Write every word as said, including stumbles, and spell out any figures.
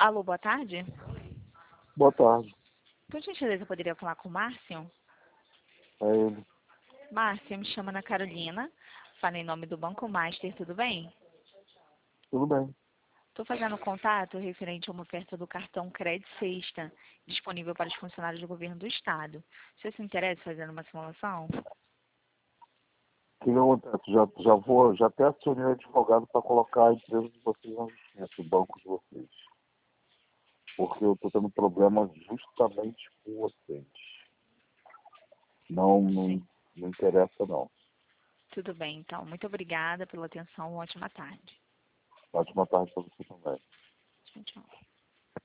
Alô, boa tarde. Boa tarde. Por gentileza, eu poderia falar com o Márcio? É ele. Márcio, me chama Ana Carolina. Fala em nome do Banco Master, tudo bem? Tudo bem. Estou fazendo contato referente a uma oferta do cartão Crédito Sexta, disponível para os funcionários do governo do Estado. Você se interessa em fazer uma simulação? O que que acontece? Já, já vou, já até acionei o advogado para colocar a empresa de vocês na justiça, o banco de vocês. Porque eu estou tendo problema justamente com vocês. Não, não, Sim. não interessa não. Tudo bem, então. Muito obrigada pela atenção. Ótima tarde. Ótima tarde para você também. Tchau, tchau.